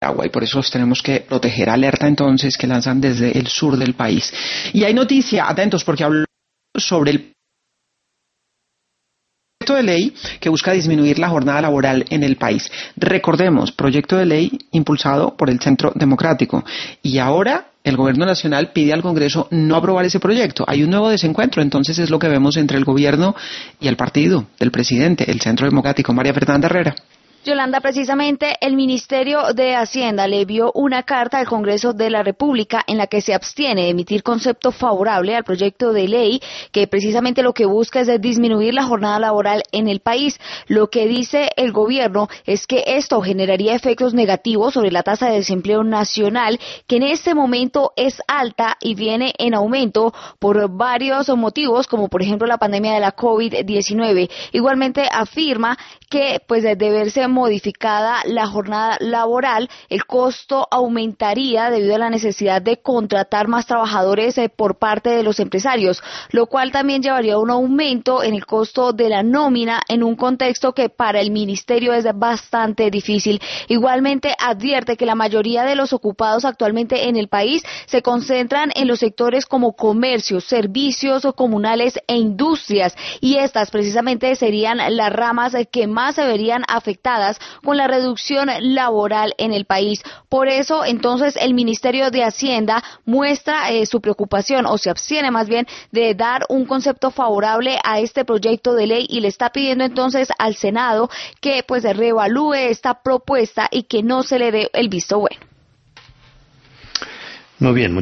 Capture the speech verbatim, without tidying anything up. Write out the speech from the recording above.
agua y por eso los tenemos que proteger. Alerta entonces que lanzan desde el sur del país. Y hay noticia, atentos, porque habló sobre el proyecto de ley que busca disminuir la jornada laboral en el país. Recordemos, proyecto de ley impulsado por el Centro Democrático. Y ahora el gobierno nacional pide al Congreso no aprobar ese proyecto. Hay un nuevo desencuentro, entonces es lo que vemos entre el gobierno y el partido del presidente, el Centro Democrático. María Fernanda Herrera. Yolanda, precisamente el Ministerio de Hacienda le envió una carta al Congreso de la República en la que se abstiene de emitir concepto favorable al proyecto de ley que precisamente lo que busca es disminuir la jornada laboral en el país. Lo que dice el gobierno es que esto generaría efectos negativos sobre la tasa de desempleo nacional, que en este momento es alta y viene en aumento por varios motivos, como por ejemplo la pandemia de la COVID diecinueve. Igualmente afirma que pues de verse modificada la jornada laboral, el costo aumentaría debido a la necesidad de contratar más trabajadores eh, por parte de los empresarios, lo cual también llevaría a un aumento en el costo de la nómina en un contexto que para el ministerio es bastante difícil. Igualmente advierte que la mayoría de los ocupados actualmente en el país se concentran en los sectores como comercio, servicios comunales e industrias, y estas precisamente serían las ramas que más se verían afectadas con la reducción laboral en el país. Por eso, entonces, el Ministerio de Hacienda muestra eh, su preocupación, o se abstiene más bien, de dar un concepto favorable a este proyecto de ley y le está pidiendo entonces al Senado que pues reevalúe esta propuesta y que no se le dé el visto bueno. Muy bien.